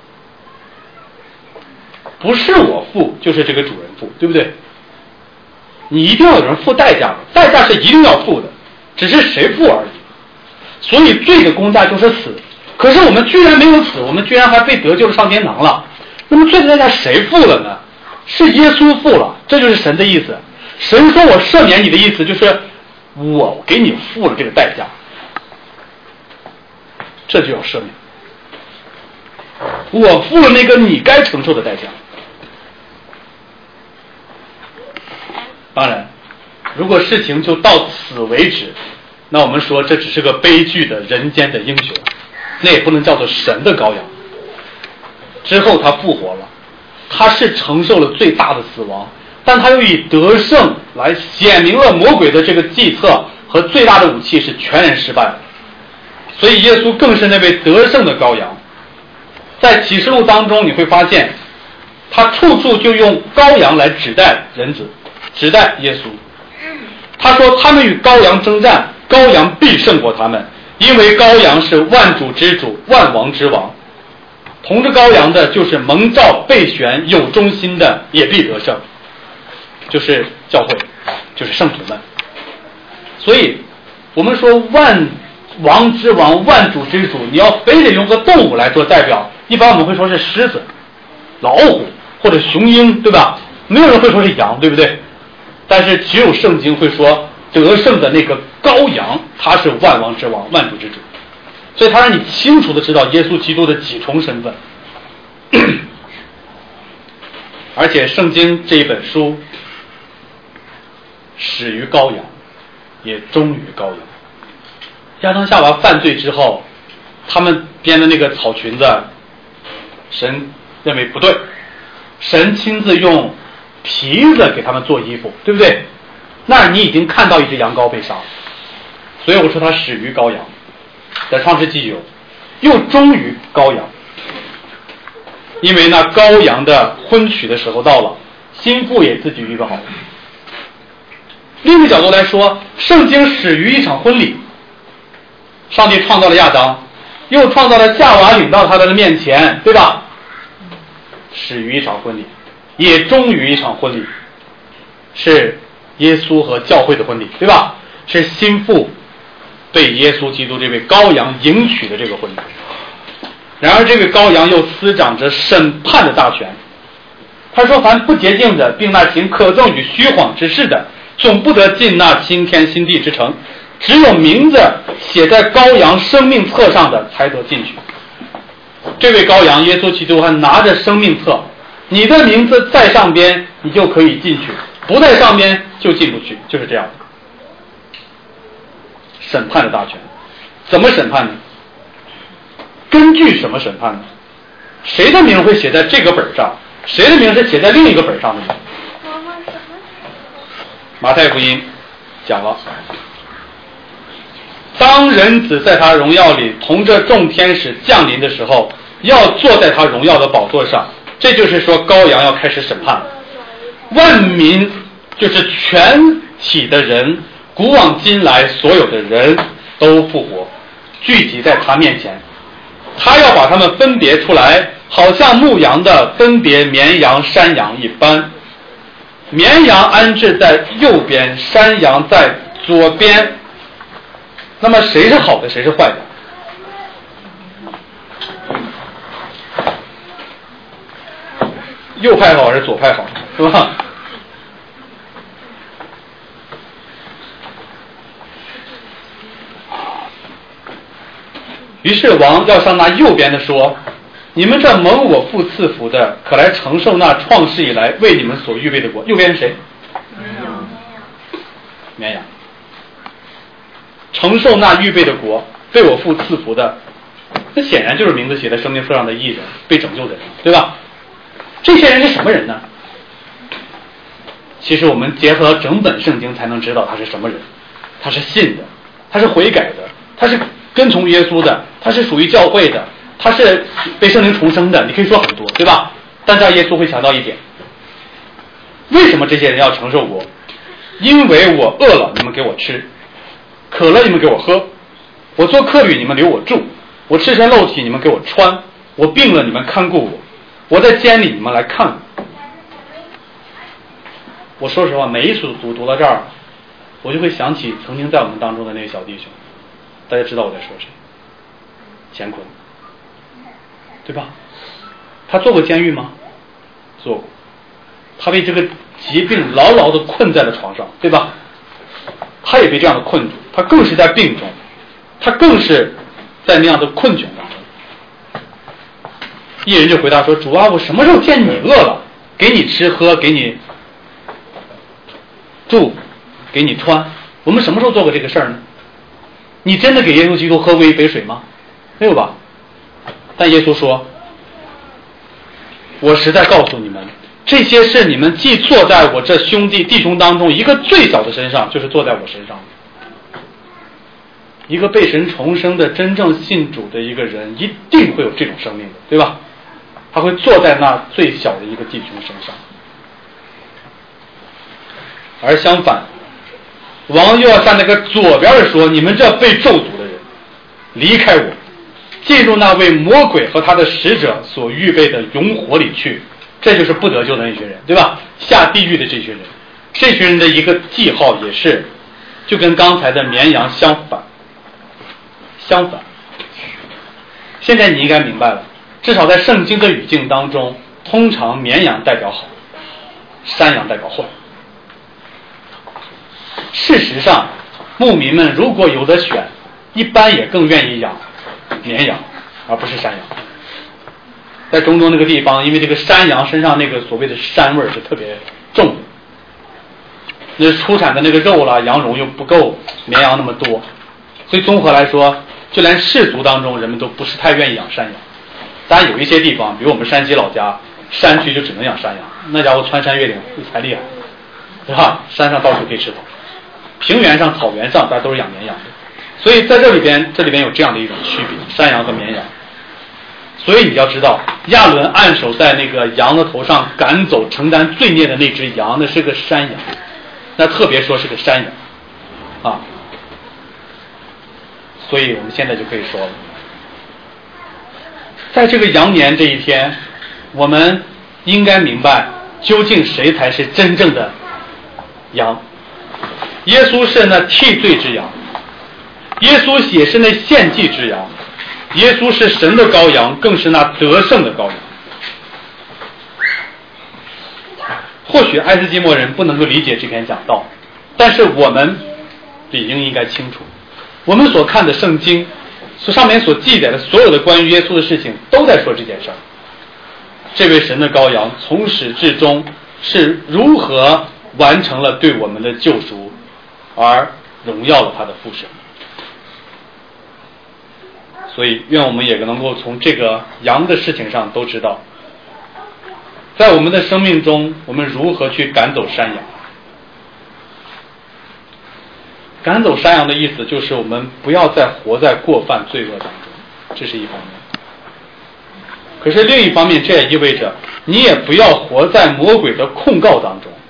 A: 不是我付，就是这个主人付，对不对？你一定要有人付代价的，代价是一定要付的，只是谁付而已。所以罪的工价就是死，可是我们居然没有死，我们居然还被得救上天堂了。那么罪的代价谁付了呢？是耶稣付了，这就是神的意思。神说我赦免你的意思就是我给你付了这个代价，这就要赦免，我付了那个你该承受的代价。当然，如果事情就到此为止，那我们说这只是个悲剧的人间的英雄，那也不能叫做神的羔羊。之后他复活了，他是承受了最大的死亡，但他又以得胜来显明了魔鬼的这个计策和最大的武器是全然失败的。所以耶稣更是那位得胜的羔羊。在启示录当中你会发现，他处处就用羔羊来指代人子，指代耶稣。他说他们与羔羊征战，羔羊必胜过他们，因为羔羊是万主之主，万王之王。同着羔羊的就是蒙召备选有忠心的，也必得胜，就是教会，就是圣徒们。所以我们说万王之王，万主之主，你要非得用个动物来做代表，一般我们会说是狮子、老虎或者雄鹰，对吧？没有人会说是羊，对不对？但是只有圣经会说得胜的那个羔羊，他是万王之王，万主之主。所以他让你清楚的知道耶稣基督的几重身份。而且圣经这一本书始于羔羊，也终于羔羊。亚当夏娃犯罪之后，他们编的那个草裙子，神认为不对，神亲自用皮子给他们做衣服，对不对？那你已经看到一只羊羔被杀，所以我说它始于羔羊，在创世纪有，又终于羔羊，因为那羔羊的婚娶的时候到了，新妇也自己预备好了。另一个角度来说，圣经始于一场婚礼，上帝创造了亚当，又创造了夏娃领到他的面前，对吧？始于一场婚礼，也终于一场婚礼，是耶稣和教会的婚礼，对吧？是新妇被耶稣基督这位羔羊迎娶的这个婚礼。然而这个羔羊又司掌着审判的大权， 他说凡不洁净的，并那行可憎与虚谎之事的，总不得进那新天新地之城，只有名字写在羔羊生命册上的才得进去。这位羔羊耶稣基督还拿着生命册，你的名字在上边你就可以进去，不在上边就进不去，就是这样的。审判的大权怎么审判呢？根据什么审判呢？谁的名会写在这个本上，谁的名是写在另一个本上的呢？马太福音讲了，当人子在他荣耀里同着众天使降临的时候，要坐在他荣耀的宝座上，这就是说羔羊要开始审判了。万民就是全体的人，古往今来所有的人都复活，聚集在他面前，他要把他们分别出来，好像牧羊的分别绵羊山羊一般，绵羊安置在右边，山羊在左边。那么谁是好的，谁是坏的？右派好还是左派好，是吧？于是王要向那右边的说，你们这蒙我父赐福的，可来承受那创世以来为你们所预备的国。右边是谁？绵羊。承受那预备的国，被我父赐福的，那显然就是名字写在生命册上的义人，被拯救的人，对吧？这些人是什么人呢？其实我们结合整本圣经才能知道他是什么人。他是信的，他是悔改的，他是跟从耶稣的，他是属于教会的，他是被圣灵重生的，你可以说很多，对吧？但这耶稣会强调一点，为什么这些人要承受国？因为我饿了你们给我吃，渴了你们给我喝，我做客旅你们留我住，我赤身露体你们给我穿，我病了你们看顾我，我在监里你们来看我。我说实话，每一次读到这儿，我就会想起曾经在我们当中的那个小弟兄，大家知道我在说谁？乾坤，对吧？他做过监狱吗？做过。他被这个疾病牢牢地困在了床上，对吧？他也被这样的困住，他更是在病中，他更是在那样的困窘当中。一人就回答说，主啊，我什么时候见你饿了，给你吃喝，给你住，给你穿，我们什么时候做过这个事儿呢？你真的给耶稣基督喝过一杯水吗？没有吧？但耶稣说，我实在告诉你们，这些事你们既坐在我这兄弟弟兄当中一个最小的身上，就是坐在我身上。一个被神重生的真正信主的一个人，一定会有这种生命的，对吧？他会坐在那最小的一个弟兄身上。而相反，王又要向那个左边的说，你们这被咒诅的人，离开我，进入那位魔鬼和他的使者所预备的永火里去。这就是不得救的那群人，对吧？下地狱的这群人，这群人的一个记号也是就跟刚才的绵羊相反。现在你应该明白了，至少在圣经的语境当中，通常绵羊代表好，山羊代表坏。事实上，牧民们如果有得选，一般也更愿意养绵羊，而不是山羊。在中东那个地方，因为这个山羊身上那个所谓的膻味是特别重的，那出产的那个肉啦、羊绒又不够绵羊那么多，所以综合来说，就连氏族当中人们都不是太愿意养山羊。当然有一些地方，比如我们山西老家山区就只能养山羊，那家伙穿山越岭才厉害，对吧？山上到处可以吃草，平原上、草原上大家都是养绵羊的，所以在这里边有这样的一种区别，山羊和绵羊。所以你要知道，亚伦按手在那个羊的头上赶走承担罪孽的那只羊，那是个山羊，那特别说是个山羊啊。所以我们现在就可以说了，在这个羊年这一天，我们应该明白究竟谁才是真正的羊。耶稣是那替罪之羊，耶稣也是那献祭之羊，耶稣是神的羔羊，更是那得胜的羔羊。 或许爱斯基摩人不能够理解这篇讲道，但是我们理应该清楚，我们所看的圣经上面所记载的所有的关于耶稣的事情都在说这件事儿。这位神的羔羊从始至终是如何完成了对我们的救赎，而荣耀了他的父神。所以愿我们也能够从这个羊的事情上都知道，在我们的生命中我们如何去赶走山羊。赶走山羊的意思就是我们不要再活在过犯罪恶当中，这是一方面。可是另一方面，这也意味着你也不要活在魔鬼的控告当中。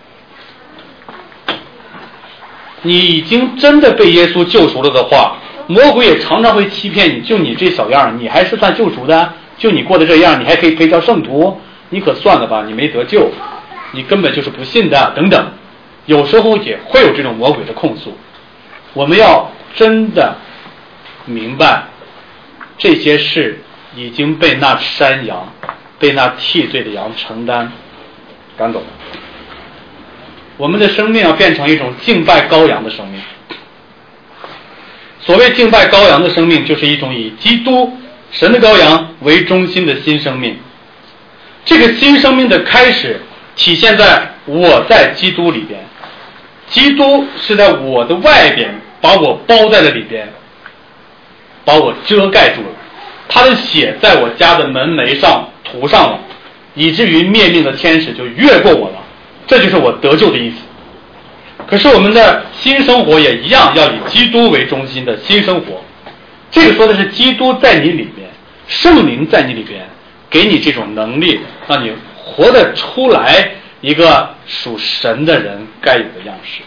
A: 你已经真的被耶稣救赎了的话，魔鬼也常常会欺骗你，就你这小样，你还是算救赎的？就你过得这样，你还可以配叫圣徒？你可算了吧，你没得救，你根本就是不信的，等等。有时候也会有这种魔鬼的控诉。我们要真的明白，这些事已经被那山羊，被那替罪的羊承担赶走了。我们的生命要变成一种敬拜羔羊的生命。所谓敬拜羔羊的生命，就是一种以基督神的羔羊为中心的新生命。这个新生命的开始体现在我在基督里边，基督是在我的外边把我包在了里边，把我遮盖住了，他的血在我家的门楣上涂上了，以至于灭命的天使就越过我了。这就是我得救的意思。可是我们的新生活也一样要以基督为中心的新生活。这个说的是基督在你里面，圣灵在你里边，给你这种能力，让你活得出来一个属神的人该有的样式。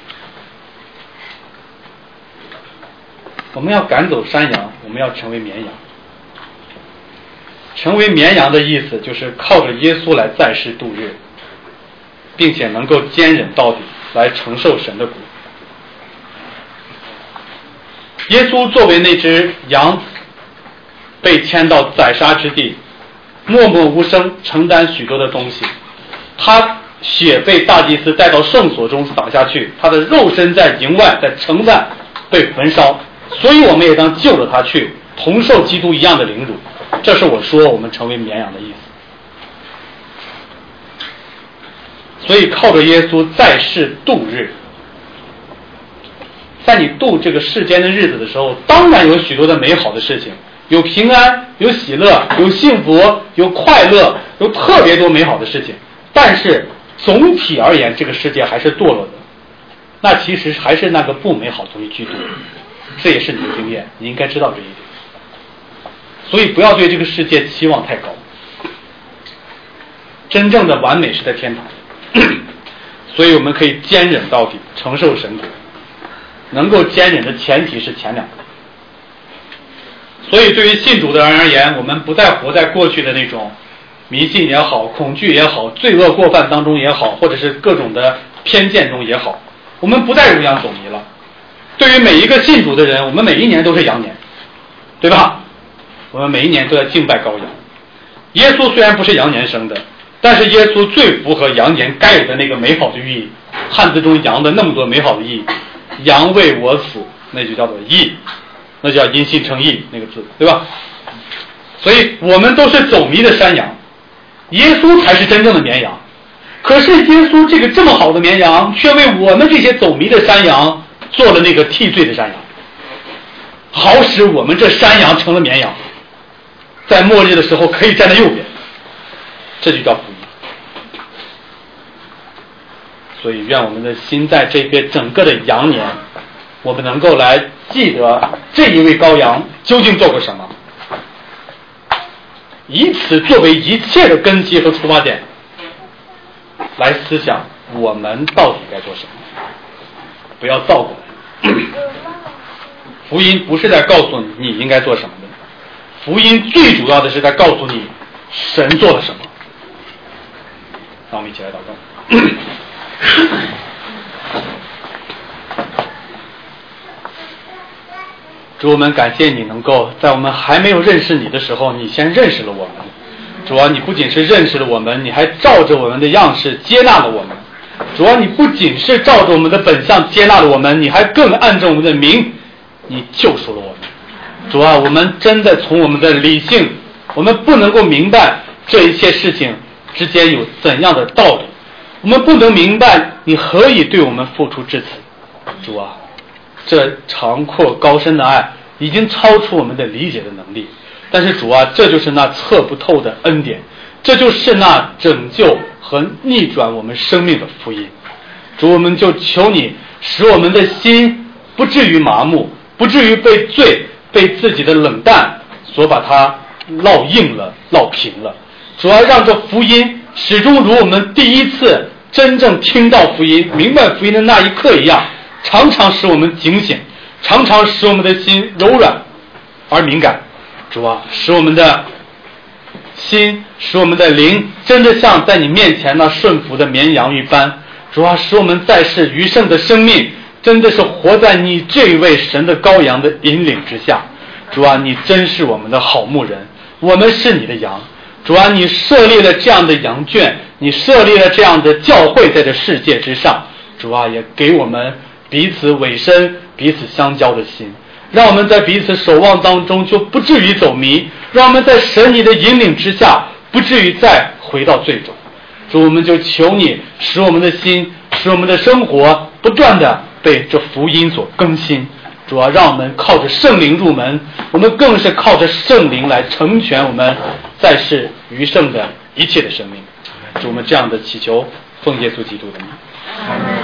A: 我们要赶走山羊，我们要成为绵羊。成为绵羊的意思就是靠着耶稣来在世度日，并且能够坚忍到底，来承受神的国。耶稣作为那只羊，被牵到宰杀之地，默默无声承担许多的东西。他血被大祭司带到圣所中洒下去，他的肉身在营外，在城外被焚烧，所以我们也当就着他去，同受基督一样的凌辱。这是我说我们成为绵羊的意思。所以靠着耶稣在世度日，在你度这个世间的日子的时候，当然有许多的美好的事情，有平安，有喜乐，有幸福，有快乐，有特别多美好的事情。但是总体而言，这个世界还是堕落的，那其实还是那个不美好的东西居多。这也是你的经验，你应该知道这一点。所以不要对这个世界期望太高，真正的完美是在天堂。所以我们可以坚忍到底，承受神国。能够坚忍的前提是前两个。所以对于信主的人而言，我们不再活在过去的那种迷信也好，恐惧也好，罪恶过犯当中也好，或者是各种的偏见中也好，我们不再如羊走迷了。对于每一个信主的人，我们每一年都是羊年，对吧？我们每一年都在敬拜羔羊。耶稣虽然不是羊年生的，但是耶稣最符合羊年该有的那个美好的寓意。汉字中羊的那么多美好的意义，羊为我死，那就叫做义，那叫因信称义那个字，对吧？所以我们都是走迷的山羊，耶稣才是真正的绵羊。可是耶稣这个这么好的绵羊，却为我们这些走迷的山羊做了那个替罪的山羊，好使我们这山羊成了绵羊，在末日的时候可以站在右边，这就叫福音。所以愿我们的心在这个整个的羊年，我们能够来记得这一位羔羊究竟做过什么，以此作为一切的根基和出发点，来思想我们到底该做什么，不要倒过来。福音不是在告诉你应该做什么的，福音最主要的是在告诉你神做了什么。让我们一起来祷告。主，我们感谢你能够在我们还没有认识你的时候，你先认识了我们， 主啊，你不仅是认识了我们，你还照着我们的样式接纳了我们。主啊，你不仅是照着我们的本相接纳了我们，你还更按照我们的名，你救赎了我们。主啊，我们真的从我们的理性，我们不能够明白这一切事情之间有怎样的道理，我们不能明白你何以对我们付出至此。主啊，这长阔高深的爱已经超出我们的理解的能力，但是主啊，这就是那测不透的恩典，这就是那拯救和逆转我们生命的福音。主，我们就求你使我们的心不至于麻木，不至于被罪被自己的冷淡所把它烙硬了烙平了。主啊，让这福音始终如我们第一次真正听到福音明白福音的那一刻一样，常常使我们警醒，常常使我们的心柔软而敏感。主啊，使我们的心，使我们的灵真的像在你面前那顺服的绵羊一般。主啊，使我们在世余生的生命真的是活在你这位神的羔羊的引领之下。主啊，你真是我们的好牧人，我们是你的羊。主啊，你设立了这样的羊圈，你设立了这样的教会在这世界之上。主啊，也给我们彼此委身彼此相交的心，让我们在彼此守望当中就不至于走迷，让我们在神你的引领之下不至于再回到最终。主，我们就求你使我们的心，使我们的生活不断的被这福音所更新。主啊，让我们靠着圣灵入门，我们更是靠着圣灵来成全我们在世余生的一切的生命。主，我们这样的祈求，奉耶稣基督的名。